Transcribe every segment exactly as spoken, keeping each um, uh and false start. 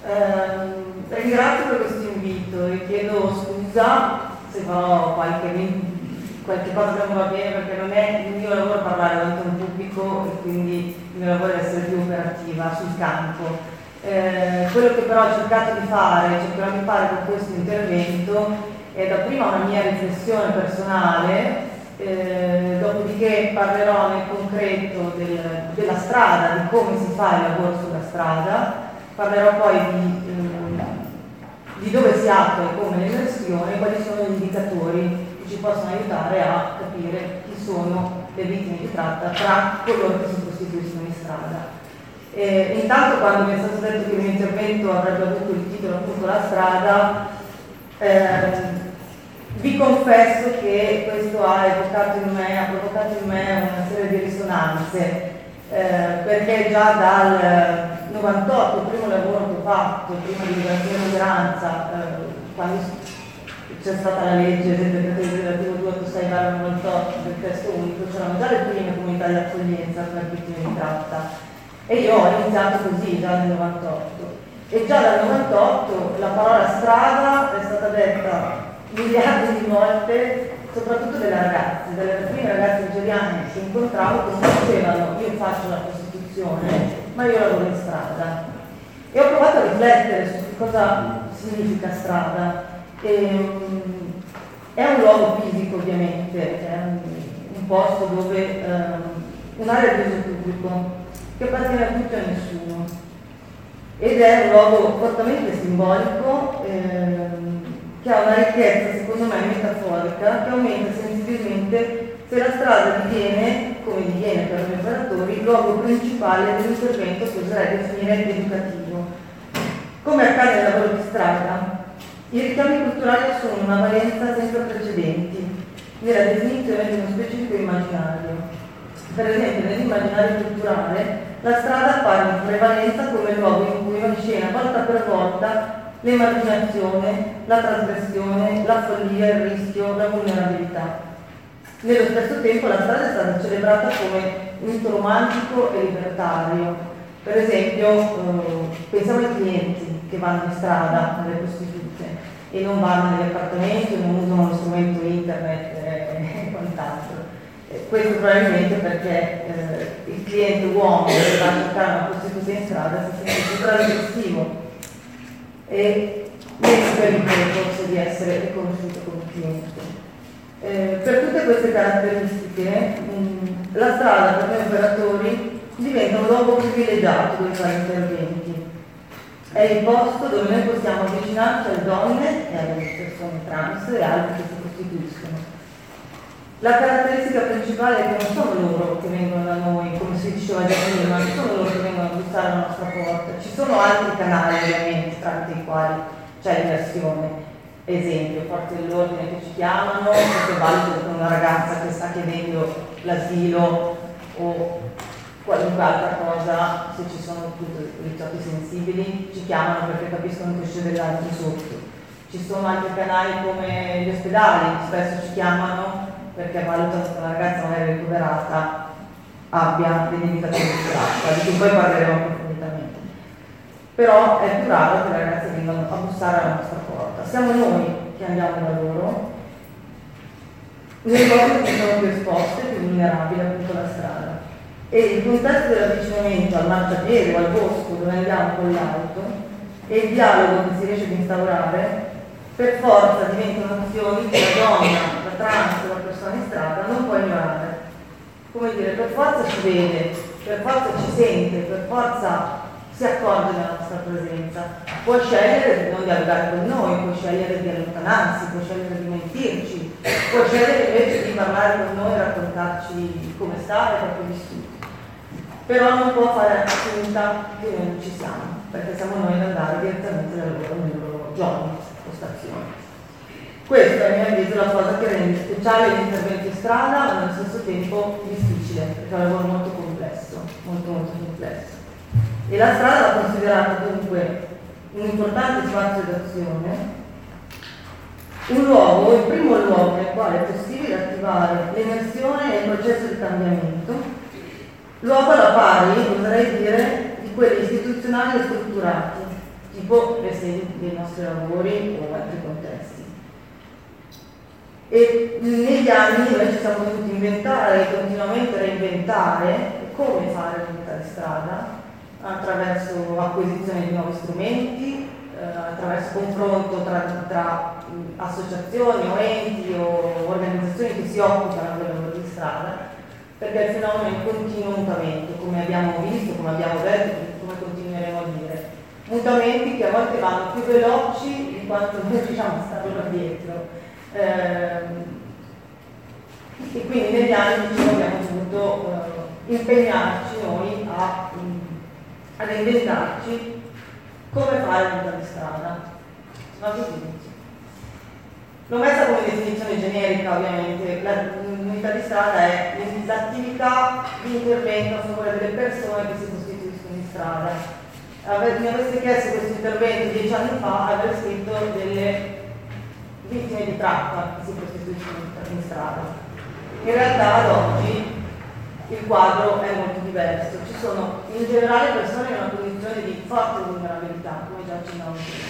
ehm, ringrazio per questo invito e chiedo scusa se farò qualche, qualche cosa che non va bene, perché non è il mio lavoro parlare davanti a un pubblico e quindi il mio lavoro è essere più operativa sul campo. Eh, quello che però ho cercato di fare, cercherò di fare con questo intervento, è dapprima una mia riflessione personale, eh, dopodiché parlerò nel concreto del, della strada, di come si fa il lavoro sulla strada, parlerò poi di, eh, di dove si attua e come l'emersione, quali sono gli indicatori che ci possono aiutare a capire chi sono le vittime di tratta tra coloro che si costituiscono in strada. Eh, intanto, quando mi è stato detto che il mio intervento avrebbe avuto il titolo appunto La strada, eh, vi confesso che questo ha evocato in me, ha provocato in me una serie di risonanze, eh, perché già dal novantotto, il primo lavoro che ho fatto, prima di diventare minoranza, eh, quando c'è stata la legge del decreto legislativo duecentottantasei novantotto del testo unico, c'erano già le prime comunità di accoglienza per vittime di tratta. E io ho iniziato così già nel novantotto, e già dal novantotto la parola strada è stata detta miliardi di volte, soprattutto delle ragazze, delle prime ragazze nigeriane che incontravo, che mi dicevano: io faccio la prostituzione, ma io lavoro in strada. E ho provato a riflettere su che cosa significa strada. E, um, è un luogo fisico, ovviamente, è un, un posto dove um, un'area di uso pubblico che appartiene a tutti e a nessuno, ed è un luogo fortemente simbolico, ehm, che ha una ricchezza, secondo me, metaforica, che aumenta sensibilmente se la strada diviene, come diviene per gli operatori, il luogo principale dell'intervento che oserei definire educativo. Come accade nel lavoro di strada, i richiami culturali sono una valenza senza precedenti nella definizione di uno specifico immaginario. Per esempio, nell'immaginario culturale, la strada appare in prevalenza come il luogo in cui va in scena volta per volta l'emarginazione, la trasgressione, la follia, il rischio, la vulnerabilità. Nello stesso tempo la strada è stata celebrata come un mito romantico e libertario. Per esempio, eh, pensiamo ai clienti che vanno in strada, alle prostitute, e non vanno negli appartamenti, non usano lo strumento internet e quant'altro. Questo probabilmente perché eh, il cliente uomo che va a cercare una prostituta in strada si sente più trasgressivo e meno pericoloso forse di essere riconosciuto come cliente. Eh, per tutte queste caratteristiche mh, la strada per noi operatori diventa un luogo privilegiato dove fare interventi. È il posto dove noi possiamo avvicinarci alle donne e alle persone trans e altri che si costituiscono. La caratteristica principale è che non sono loro che vengono da noi, come si diceva già prima, non sono loro che vengono a bussare alla nostra porta. Ci sono altri canali, ovviamente, tramite i quali c'è l'immersione. Esempio, forze dell'ordine che ci chiamano, perché valuto con una ragazza che sta chiedendo l'asilo o qualunque altra cosa, se ci sono appunto ritorni sensibili, ci chiamano perché capiscono che c'è dell'altro sotto. Ci sono altri canali come gli ospedali, spesso ci chiamano perché valutano che una ragazza magari ricoverata abbia degli indicatori di tratta, di cui poi parleremo approfonditamente. Però è più raro che le ragazze vengano a bussare alla nostra porta. Siamo noi che andiamo da loro, nei luoghi che sono più esposte, più vulnerabili, appunto la strada. E il contesto dell'avvicinamento al marciapiede o al bosco dove andiamo con l'auto e il dialogo che si riesce ad instaurare per forza diventano azioni che la donna, la trans, la persona in strada non può ignorare. Come dire, per forza ci vede, per forza ci sente, per forza si accorge della nostra presenza. Può scegliere non dialogare con noi, può scegliere di allontanarsi, può scegliere di mentirci, può scegliere invece di parlare con noi e raccontarci come sta e i propri vissuti. Però non può fare finta che noi non ci siamo, perché siamo noi ad andare direttamente da loro nei loro giorni. Stazione. Questa è a mio avviso la cosa che rende speciale l'intervento in strada, ma allo stesso tempo difficile, perché è un lavoro molto complesso, molto molto complesso. E la strada va considerata dunque un importante spazio d'azione, un luogo, il primo luogo nel quale è possibile attivare l'emersione e il processo di cambiamento, luogo alla pari, oserei dire, di quelli istituzionali e strutturati. Ci tipo le sedi dei nostri lavori o altri contesti. E negli anni noi ci siamo dovuti inventare e continuamente reinventare come fare l'unità di strada attraverso acquisizione di nuovi strumenti, eh, attraverso confronto tra, tra mh, associazioni o enti o organizzazioni che si occupano del lavoro di strada, perché il fenomeno è in continuo mutamento, come abbiamo visto, come abbiamo detto, come continueremo a dire. Mutamenti che a volte vanno più veloci di quanto noi riusciamo a stare là dietro. Eh, e quindi negli anni diciamo, abbiamo dovuto eh, impegnarci noi a, mh, a reinventarci come fare l'unità di strada. Ma così. L'ho messa come definizione generica, ovviamente. L'unità di strada è l'attività di intervento a favore delle persone che si costituiscono in strada. Mi aveste chiesto questo intervento dieci anni fa, avrei scritto delle vittime di tratta che si costituiscono in strada. In realtà ad oggi il quadro è molto diverso. Ci sono in generale persone in una condizione di forte vulnerabilità, come già accennavo prima.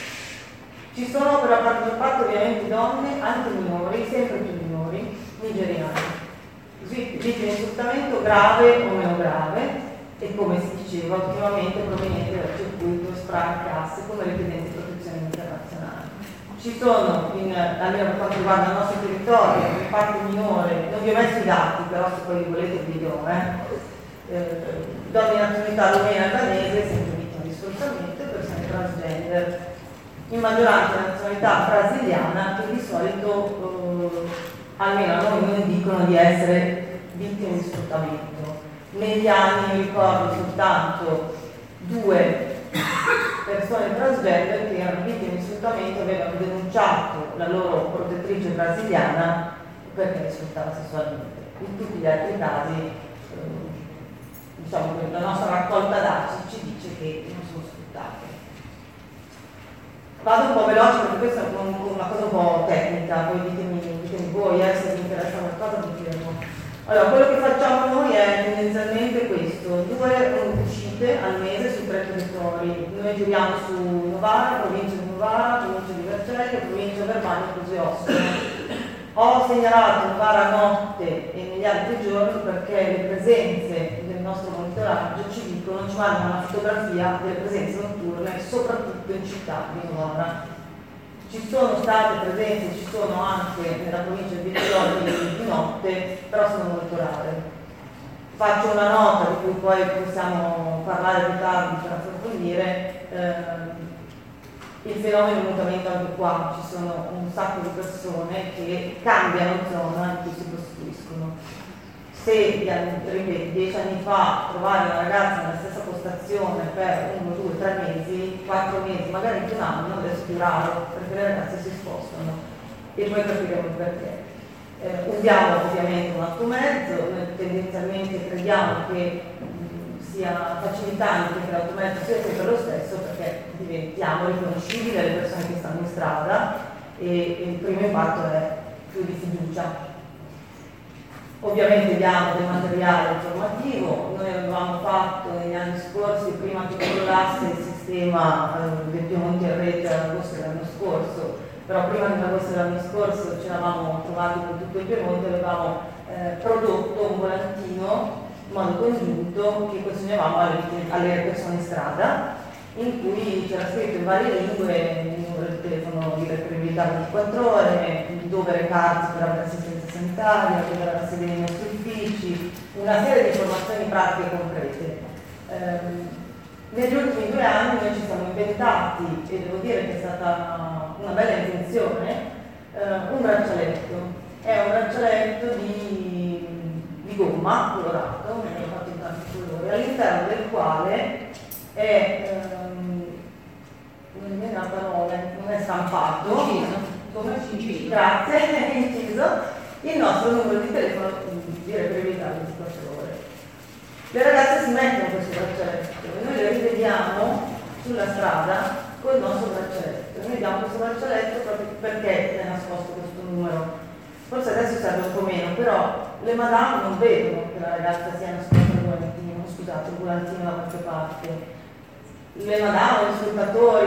Ci sono per la maggior parte ovviamente donne, anche minori, sempre più minori, nigeriane. Vittime di sfruttamento grave o meno grave e, come si diceva, ultimamente provenienti dal circuito SPRAR-CAS come richiedenti di protezione internazionale. Ci sono, in, almeno per quanto riguarda il nostro territorio, in parte minore, non vi ho messo i dati, però se poi li volete vi dirò, eh, eh, donne in nazionalità rumena e albanese, sempre vittime di sfruttamento, e persone transgender, in maggioranza nazionalità brasiliana, che di solito, eh, almeno a noi non dicono di essere vittime di sfruttamento. Negli anni ricordo soltanto due persone transgender che erano vittime di sfruttamento, avevano denunciato la loro protettrice brasiliana perché le sfruttava sessualmente. In tutti gli altri casi, eh, diciamo che la nostra raccolta dati ci dice che non sono sfruttate. Vado un po' veloce perché questa è una cosa un po' tecnica, poi ditemi, ditemi voi eh, se vi interessa qualcosa vi fermo. Allora, quello che facciamo noi è tendenzialmente questo, due uscite al mese su tre territori. Noi giriamo su Novara, provincia di Novara, provincia di Vercelli, provincia Verbania e così Ossola. Ho segnalato Novara notte e negli altri giorni perché le presenze del nostro monitoraggio ci dicono, ci mandano una fotografia delle presenze notturne, soprattutto in città di Novara. Ci sono state presenze, ci sono anche nella provincia di Vittorio di notte, però sono molto rare. Faccio una nota di cui poi possiamo parlare più tardi per approfondire. Eh, il fenomeno è mutamento anche qua, ci sono un sacco di persone che cambiano zona in cui si costituiscono. Se, ripeto, dieci anni fa trovare una ragazza nella stessa postazione per uno, due, tre mesi, quattro mesi, magari anche un anno, adesso è più raro, perché le ragazze si spostano e poi capiremo il perché. Eh, usiamo ovviamente un altro mezzo, noi tendenzialmente crediamo che mh, sia facilitante che l'automezzo sia sempre lo stesso perché diventiamo riconoscibili alle persone che stanno in strada e, e il primo impatto è più di fiducia. Ovviamente diamo del materiale informativo, noi avevamo fatto negli anni scorsi, prima che crollasse il sistema eh, del Piemonte in rete all'agosto dell'anno scorso, però prima dell'agosto dell'anno scorso ci eravamo trovati con tutto il Piemonte, avevamo eh, prodotto un volantino in modo congiunto che consegnavamo alle, alle persone in strada, in cui c'era scritto in varie lingue il numero del telefono di reperibilità ventiquattro ore, dove recarsi per avere assistenza sanitaria, dove era la sede dei nostri uffici, una serie di informazioni pratiche e concrete. Ehm, negli ultimi due anni noi ci siamo inventati, e devo dire che è stata una bella invenzione, eh, un braccialetto. È un braccialetto di, di gomma colorato, ne ho fatto in tanti colori, all'interno del quale è, ehm, non mi viene la parola, non è stampato, inciso. Come? Inciso. Grazie, è inciso il nostro numero di telefono di reperibilità ventiquattro ore. Le ragazze si mettono questo braccialetto e noi le rivediamo sulla strada con il nostro braccialetto. Noi diamo questo braccialetto proprio perché è nascosto questo numero. Forse adesso serve un po' meno, però le madame non vedono che la ragazza sia nascosta il volantino, scusate, il volantino da qualche parte. Le madame, gli sfruttatori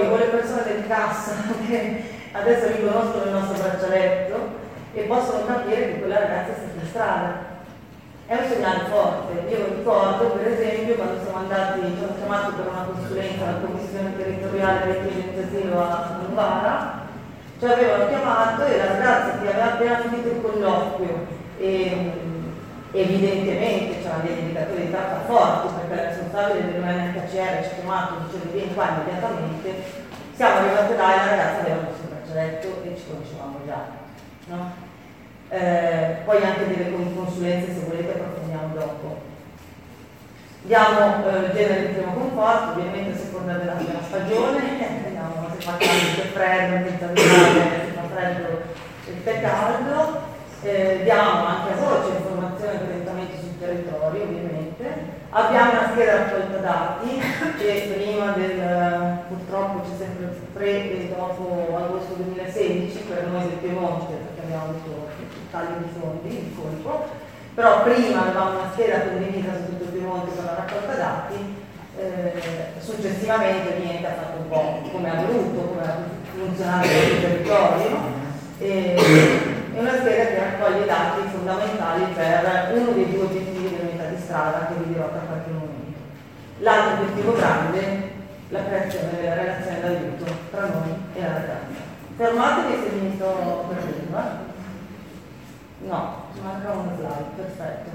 cassa che adesso riconoscono il nostro braccialetto e possono capire che quella ragazza è stata in strada. È un segnale forte. Io ricordo, per esempio, quando siamo andati, ci hanno chiamato per una consulenza alla commissione territoriale del cliente asilo a Novara, ci avevano chiamato e la ragazza che aveva appena finito il colloquio e evidentemente c'erano degli indicatori di tratta forti, perché la responsabile dell'U N H C R ci ha chiamato e diceva vieni qua immediatamente. Siamo arrivati là e la ragazza aveva il nostro braccialetto e ci conoscevamo già, no? Eh, poi anche delle consulenze, se volete, approfondiamo dopo. Diamo eh, genere di primo conforto, ovviamente a seconda della, della stagione, vediamo se fa caldo, se freddo, senza vedere, se fa freddo, se è caldo. Eh, diamo anche a voce informazioni e orientamenti sul territorio, ovviamente. Abbiamo una scheda raccolta dati che prima del, purtroppo c'è sempre pre e dopo agosto duemilasedici per noi del Piemonte, perché abbiamo avuto tagli di fondi, di colpo, però prima avevamo una scheda condivisa su tutto il Piemonte con la raccolta dati, eh, successivamente niente ha fatto un po' come ha voluto, come ha funzionato il territorio. E, è una scheda che raccoglie i dati fondamentali per uno dei due obiettivi dell'unità di strada che vi dirò tra qualche momento. L'altro obiettivo grande, la creazione della relazione d'aiuto tra noi e la ragazza. Fermatevi se mi sto perdendo. No, manca una slide, perfetto.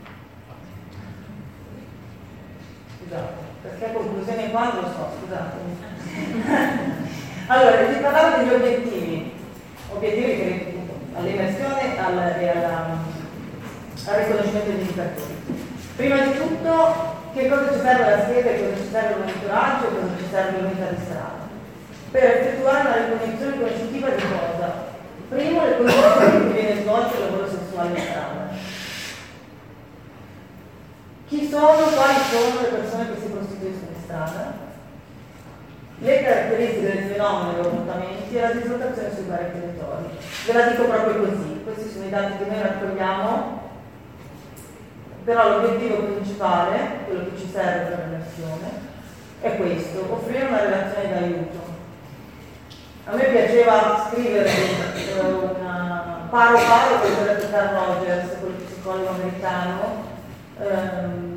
Scusate, perché conclusione qua non lo so, scusatemi. Allora, vi parlavo degli obiettivi, obiettivi che all'immersione al, e alla, al riconoscimento degli indicatori. Prima di tutto, che cosa ci serve la scheda e cosa ci serve il monitoraggio e cosa ci serve l'unità di strada? Per effettuare una ricognizione conoscitiva di cosa? Primo, le condizioni in cui viene svolto il lavoro sessuale in strada. Chi sono, quali sono le persone che si prostituiscono in strada? Le caratteristiche del fenomeno dei comportamenti e la dislocazione sui vari territori. Ve la dico proprio così, questi sono i dati che noi raccogliamo, però l'obiettivo principale, quello che ci serve per l'immersione, è questo, offrire una relazione d'aiuto. A me piaceva scrivere una paro paro con il Carl Rogers, quel psicologo americano, ehm,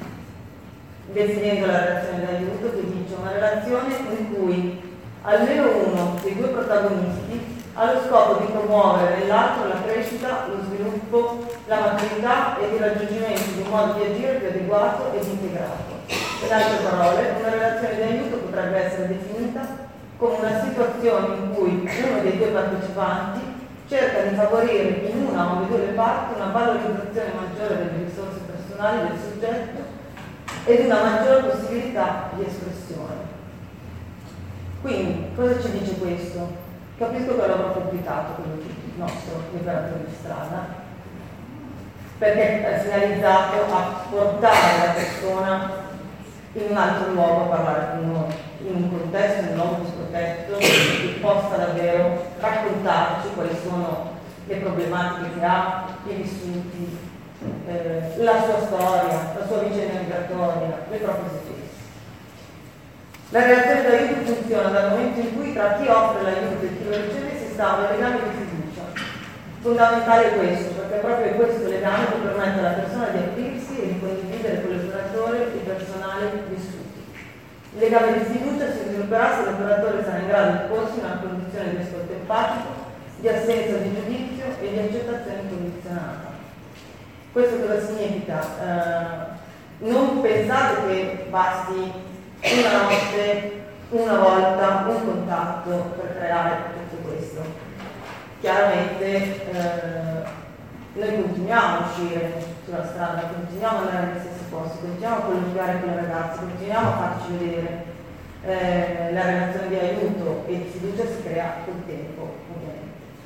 definendo la relazione d'aiuto, che dice una relazione in cui almeno uno dei due protagonisti ha lo scopo di promuovere nell'altro la crescita, lo sviluppo, la maturità e il raggiungimento di un modo di agire più adeguato ed integrato. In altre parole, una relazione di aiuto potrebbe essere definita come una situazione in cui uno dei due partecipanti cerca di favorire in una o in due parti una valorizzazione maggiore delle risorse personali del soggetto ed una maggiore possibilità di espressione. Quindi, cosa ci dice questo? Capisco che è un lavoro complicato quello nostro, l'operatore di strada, perché è finalizzato a portare la persona in un altro luogo a parlare con noi, in un contesto, in un luogo protetto, che possa davvero raccontarci quali sono le problematiche che ha, i vissuti, eh, la sua storia, la sua vicenda migratoria, le proprie esigenze. La relazione d'aiuto funziona dal momento in cui tra chi offre l'aiuto e chi lo riceve si instaura un legame di fiducia. Fondamentale è questo, perché proprio questo legame che permette alla persona di aprirsi e di condividere con l'operatore i personali vissuti. Il legame di fiducia si svilupperà se l'operatore sarà in grado di porsi in una condizione di ascolto empatico, di assenza di giudizio e di accettazione incondizionata. Questo cosa significa? Eh, non pensate che basti una notte, una volta, un contatto per creare tutto questo. Chiaramente eh, noi continuiamo a uscire sulla strada, continuiamo ad andare negli stessi posti, continuiamo a collegare con le ragazze, continuiamo a farci vedere. Eh, la relazione di aiuto e di fiducia si crea col tempo, ovviamente.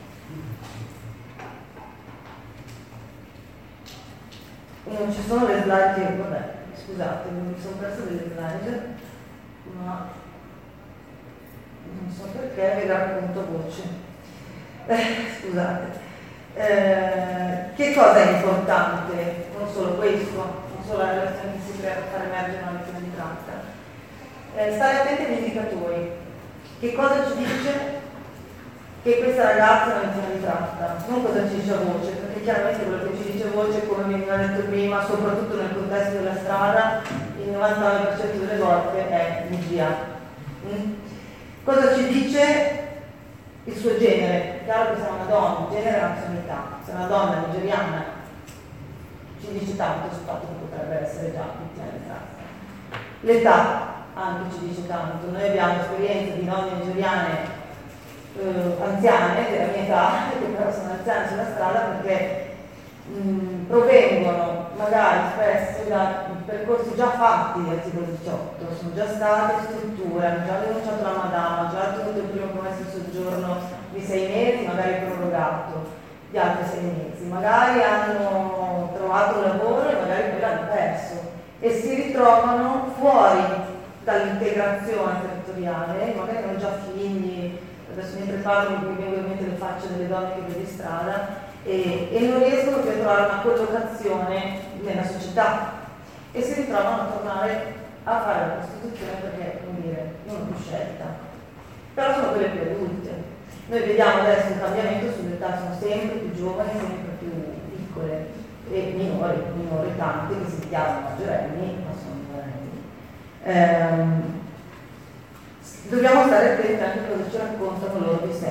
Non ci sono le slide che, vabbè, scusate, mi sono perso delle slide, ma non so perché vi racconto a voce. Eh, scusate. Eh, che cosa è importante? Non solo questo, non solo la relazione che si crea per far emergere una lezione di tratta. Eh, stare attenti agli indicatori, Che cosa ci dice? Che questa ragazza è una vittima di tratta, non cosa ci dice a voce, perché chiaramente quello che ci dice a voce, come mi ha detto prima, soprattutto nel contesto della strada, il novantanove per cento delle volte è bugia. Mm? Cosa ci dice? Il suo genere. Chiaro che se è una donna, il genere è la nazionalità, se è una donna nigeriana ci dice tanto sul fatto che potrebbe essere già vittima di tratta. L'età anche ci dice tanto. Noi abbiamo esperienze di donne nigeriane eh, anziane, della mia età, che però sono anziane sulla strada perché mh, provengono magari spesso da percorsi già fatti di articolo diciotto, sono già state strutture, hanno già denunciato la madama, hanno già ottenuto il primo promesso di soggiorno di sei mesi, magari prorogato di altri sei mesi, magari hanno trovato un lavoro e magari poi l'hanno perso e si ritrovano fuori dall'integrazione territoriale, magari hanno già figli, adesso mentre parlo mi vengono in mente le facce delle donne che vedo in strada e, e non riescono più a trovare una collocazione nella società e si ritrovano a tornare a fare la prostituzione perché, come dire, non è più scelta, però sono quelle più adulte. Noi vediamo adesso un cambiamento sull'età, sono sempre più giovani, sempre più piccole e minori, minori tanti che si chiamano maggiorenni, ma sono minorenni. Ehm, dobbiamo stare attenti anche a cosa ci raccontano loro di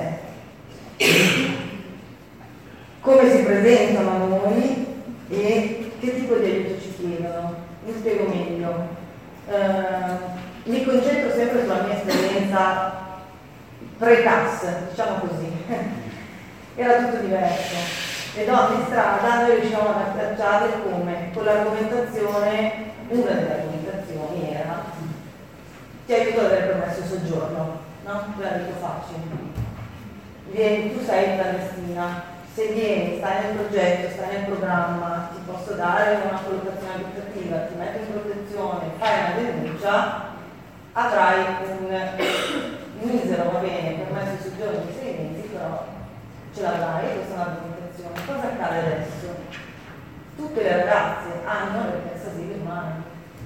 sé, come si presentano a noi e che tipo di aiuto ci chiedono. Mi spiego meglio. Ehm, mi concentro sempre sulla mia esperienza pre-C A S, diciamo così. Era tutto diverso. Le donne in strada noi riuscivamo ad abbracciarle come? Con l'argomentazione, una delle argomentazioni era ti aiuto ad avere permesso il soggiorno, no? Ve la dico facile. Vieni, tu sei clandestina, se vieni, stai nel progetto, stai nel programma, ti posso dare una collocazione abitativa, ti metto in protezione, fai una denuncia, avrai un misero, va bene, permesso il soggiorno di sei mesi, però ce l'avrai, questa è un'argomentazione. Cosa accade adesso? Tutte le ragazze hanno le richieste asilo in mano,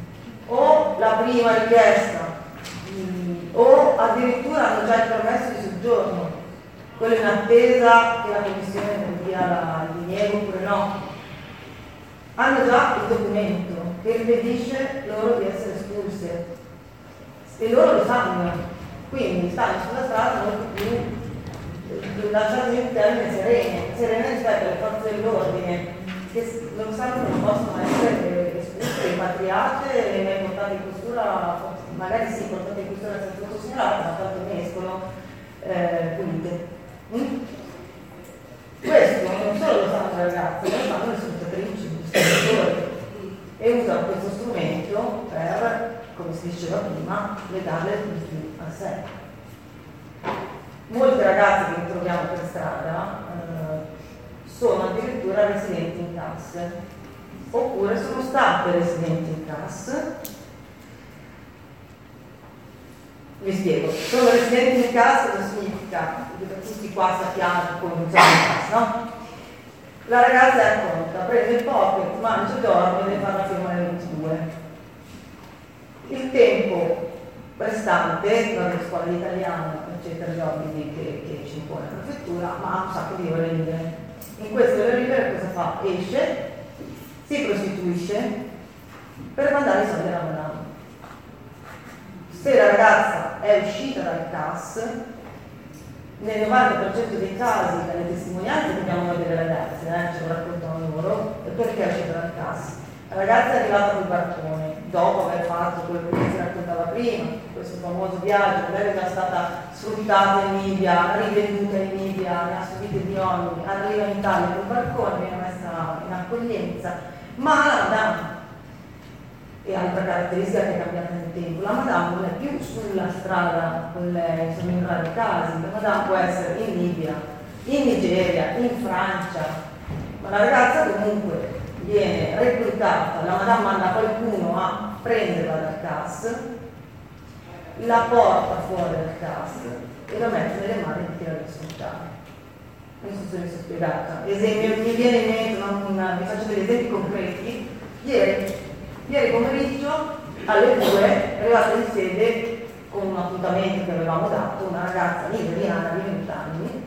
o la prima richiesta, mh, o addirittura hanno già il permesso di soggiorno, quello in attesa che la commissione non dia la, il diniego oppure no. Hanno già il documento che impedisce loro di essere espulse e loro lo sanno, quindi stanno sulla strada molto più, lasciatemi il termine, serene, serene rispetto alle forze dell'ordine che non sanno che non possono essere espulse, rimpatriate e mai portate in questura, magari sì, portate in questura senza voto segnalato, ma tanto ne escono eh, pulite. Mm? Questo non solo lo sanno le ragazze, lo sanno le sfruttatrici, gli sfruttatori, e usano questo strumento per, come si diceva prima, legarle di più a sé. Molte ragazze che troviamo per strada eh, sono addirittura residenti in C A S, oppure sono state residenti in C A S. Vi spiego, sono residenti in C A S, cosa significa? Tutti qua sappiamo come funziona il C A S, no? La ragazza è a conta, prende il pocket, mangia e dorme e deve fare la firma alle ventidue. Il tempo restante, va alla scuola di italiano, eccetera, gli obblighi che, che ci impone la prefettura, ma ha un sacco di ore libere. In queste ore libere cosa fa? Esce, si prostituisce per mandare i soldi alla madama. Se la ragazza è uscita dal C A S, nel novanta per cento dei casi, dalle testimonianze che abbiamo noi delle ragazze, eh, ce lo raccontano loro, perché è uscita dal C A S? La ragazza è arrivata col barcone, dopo aver fatto quello che si raccontava prima, questo famoso viaggio, lei è già stata sfruttata in Libia, rivenduta in Libia, ne ha subite di ogni, arriva in Italia col barcone, viene messa in accoglienza, ma la madama, e altra caratteristica che è cambiata nel tempo, la madama non è più sulla strada con lei, sono in rari casi, la madama può essere in Libia, in Nigeria, in Francia, ma la ragazza comunque viene reclutata, la madama manda qualcuno a prenderla dal C A S, la porta fuori dal C A S e la mette nelle mani di chi la deve sfruttare. Non so se mi sono spiegata. Esempio, mi viene in mente, una, vi faccio degli esempi concreti. Ieri, ieri pomeriggio alle due è arrivata in sede con un appuntamento che avevamo dato, una ragazza nigeriana di venti anni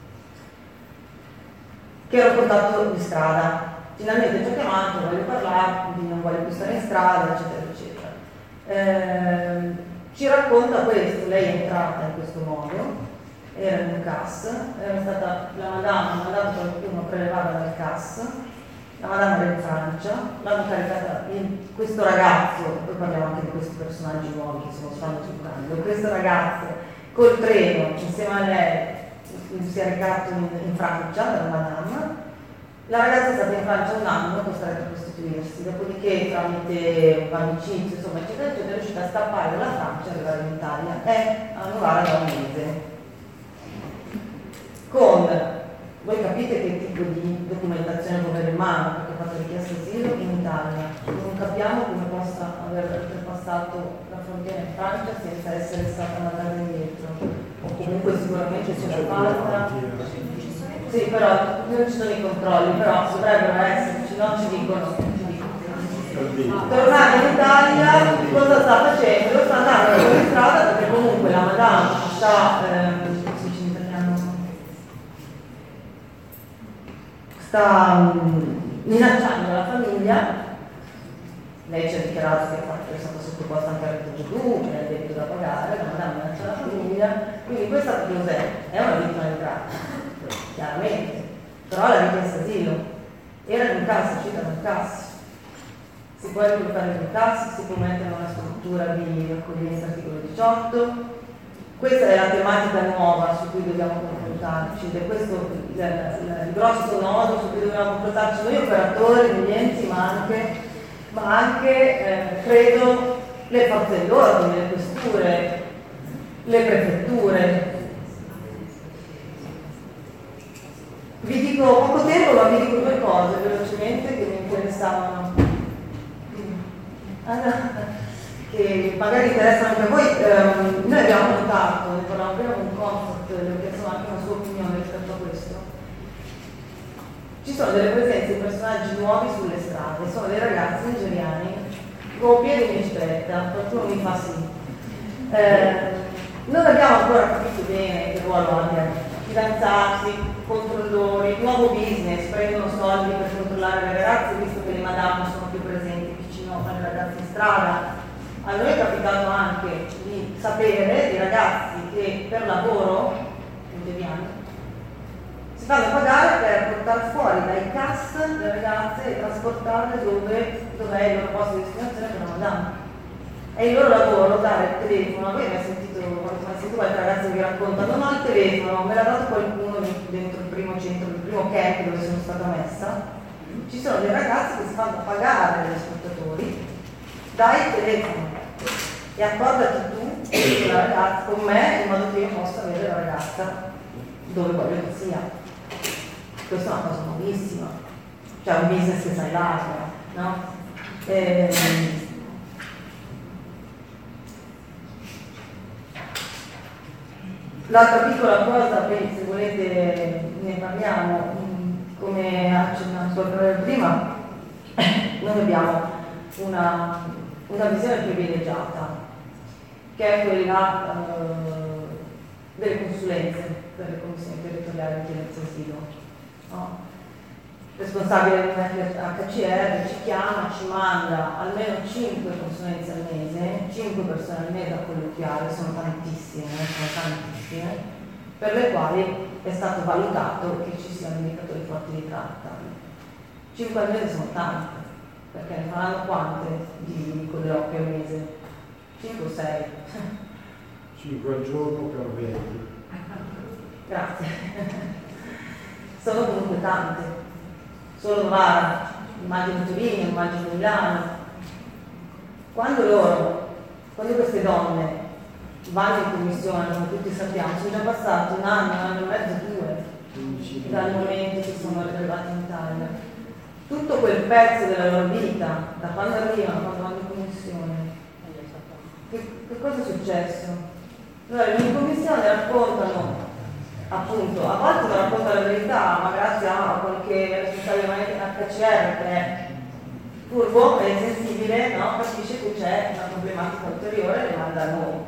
che era un contatto di strada. Finalmente ci ha chiamato, voglio parlare, quindi non voglio più stare in strada, eccetera, eccetera. Eh, ci racconta questo, lei è entrata in questo modo, era in un C A S, era stata la madama, ha mandato qualcuno a prelevarla dal C A S, la madama era in Francia, l'hanno caricata in questo ragazzo, poi parliamo anche di questi personaggi nuovi che si stanno sfruttando, questo ragazzo col treno insieme a lei si è recato in, in Francia dalla madama. La ragazza è stata in Francia un anno, costretta a prostituirsi, dopodiché tramite amicizia, insomma, eccetera, eccetera, è riuscita a scappare dalla Francia e arrivare in Italia e a Novara da un mese. Con, voi capite che tipo di documentazione può avere in mano, perché ha fatto richiesta d'asilo in Italia. Non capiamo come possa aver oltrepassato la frontiera in Francia senza essere stata mandata indietro. O comunque sicuramente c'è la falta. Sì, però non ci sono i controlli, però dovrebbero esserci, non ci dicono. Ci dicono. Tornare in Italia, cosa sta facendo? Sta andando in strada perché comunque la madama sta, ehm, si italiano, sta um, minacciando la famiglia. Lei ci ha dichiarato che è stata sottoposta anche al reddito giù, che ha debito da pagare, la madama minaccia la famiglia, quindi questa cos'è? È una vittima di tratta. Chiaramente, però la richiesta d'asilo era in un C A S, uscita da un C A S, si può reclutare in un C A S, si può mettere in una struttura di accoglienza articolo diciotto. Questa è la tematica nuova su cui dobbiamo confrontarci, ed è questo il, il, il grosso nodo su cui dobbiamo confrontarci noi operatori, gli enti, ma anche, ma anche eh, credo le forze dell'ordine, le questure, le prefetture. Vi dico poco tempo, ma vi dico due cose velocemente che mi interessavano, che magari interessano anche a voi. Um, noi abbiamo notato, ne parlavamo prima con Comfort, che insomma anche una sua opinione rispetto a questo. Ci sono delle presenze di personaggi nuovi sulle strade, sono dei ragazzi nigeriani con piedi in bicicletta, qualcuno mi fa sì. Eh, non abbiamo ancora capito bene che ruolo abbiano. Fidanzati, controllori, nuovo business, prendono soldi per controllare le ragazze, visto che le madame sono più presenti vicino alle ragazze in strada. A noi è capitato anche di sapere di ragazzi che per lavoro, nigeriani, si fanno pagare per portare fuori dai C A S le ragazze e trasportarle dove, dove è il loro posto di destinazione per la madame. È il loro lavoro dare il telefono. Voi mi avete sentito, mi sentito qualche ragazza che vi racconta, non ho il telefono, me l'ha dato qualcuno dentro il primo centro, il primo camp dove sono stata messa. Ci sono dei ragazzi che si fanno pagare dagli sfruttatori, dai il telefono e accordati tu con la ragazza, con me, in modo che io possa avere la ragazza dove voglio che sia. Questa è una cosa nuovissima, cioè un business che sai largo, no? E, l'altra piccola cosa, poi se volete ne parliamo, come accennato prima, noi abbiamo una, una visione privilegiata, che è quella eh, delle consulenze per le commissioni territoriali di Chiesa Asilo. No? Responsabile dell'H C R ci chiama, ci manda almeno cinque consulenze al mese, cinque persone al mese a colloquiare, sono tantissime, sono tantissime, per le quali è stato valutato che ci siano indicatori forti di tratta. cinque al mese sono tante, perché ne faranno quante di colloqui al mese? cinque o sei? cinque al giorno per venti. Grazie. Sono comunque tante. Solo Novara, immagino Torino, immagino Milano. Quando loro, quando queste donne vanno in commissione, come tutti sappiamo, sono già passati un anno, un anno e mezzo, due, dal momento che sono arrivati in Italia. Tutto quel pezzo della loro vita, da quando arrivano, quando vanno in commissione, che, che cosa è successo? Allora, in commissione raccontano, appunto, a volte non racconta la verità, ma grazie a qualche responsabile in H C R che è furbo e sensibile, no? Capisce che c'è una problematica ulteriore e le manda a noi.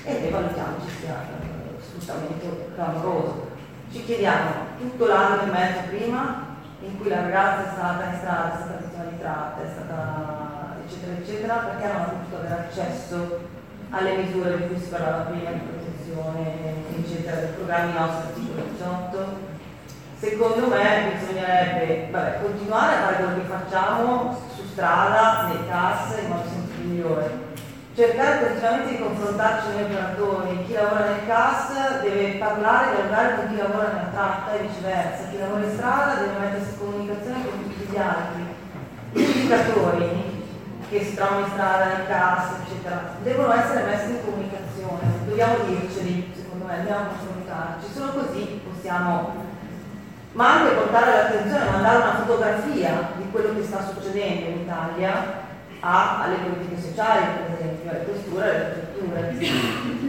e ne valutiamo ci sia eh, sfruttamento clamoroso. Ci chiediamo tutto l'anno e mezzo prima in cui la ragazza è stata in strada, è stata vittima di tratta, è stata eccetera eccetera, perché non ha potuto avere accesso alle misure di cui si parlava prima, di protezione eccetera, dei programmi nostri articolo diciotto. Secondo me bisognerebbe vabbè, continuare a fare quello che facciamo su strada, nei C A S, in modo sempre migliore. Cercare continuamente di confrontarci noi operatori, chi lavora nel C A S deve parlare, dialogare con chi lavora nella tratta e viceversa, chi lavora in strada deve mettersi in comunicazione con tutti gli altri. Gli indicatori che si trovano in strada, nel C A S, eccetera, devono essere messi in comunicazione, dobbiamo dirceli, secondo me, dobbiamo confrontarci, solo così possiamo, ma anche portare l'attenzione, mandare una fotografia di quello che sta succedendo in Italia a, alle politiche sociali, per esempio, alle questure, alle prefetture.